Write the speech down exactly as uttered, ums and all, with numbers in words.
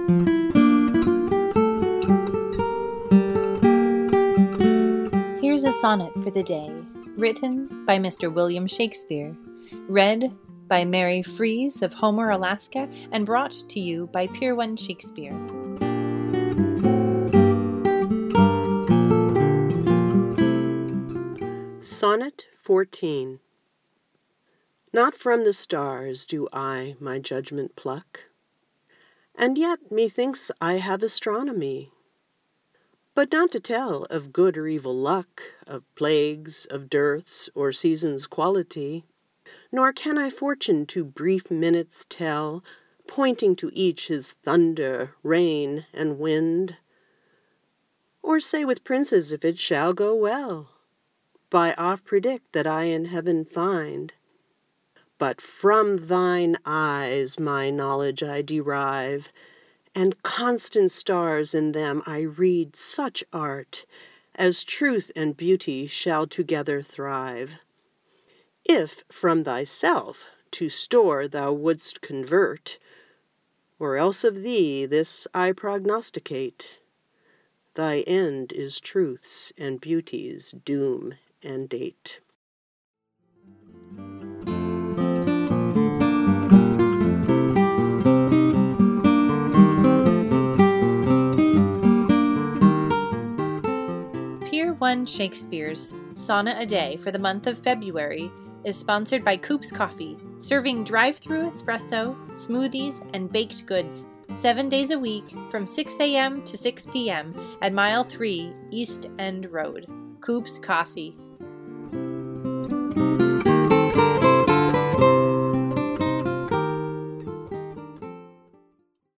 Here's a sonnet for the day, written by Mister William Shakespeare, read by Mary Fries of Homer, Alaska, and brought to you by Pier one Shakespeare. Sonnet fourteen. Not from the stars do I my judgment pluck, and yet methinks I have astronomy. But not to tell of good or evil luck, of plagues, of dearths, or seasons' quality. Nor can I fortune to brief minutes tell, pointing to each his thunder, rain, and wind. Or say with princes if it shall go well, by oft predict that I in heaven find. But from thine eyes my knowledge I derive, and constant stars in them I read such art, as truth and beauty shall together thrive. If from thyself to store thou wouldst convert, or else of thee this I prognosticate, thy end is truth's and beauty's doom and date. Pier one Shakespeare's Sonnet a Day for the month of February is sponsored by Coop's Coffee, serving drive-through espresso, smoothies, and baked goods seven days a week from six a.m. to six p.m. at Mile three East End Road. Coop's Coffee.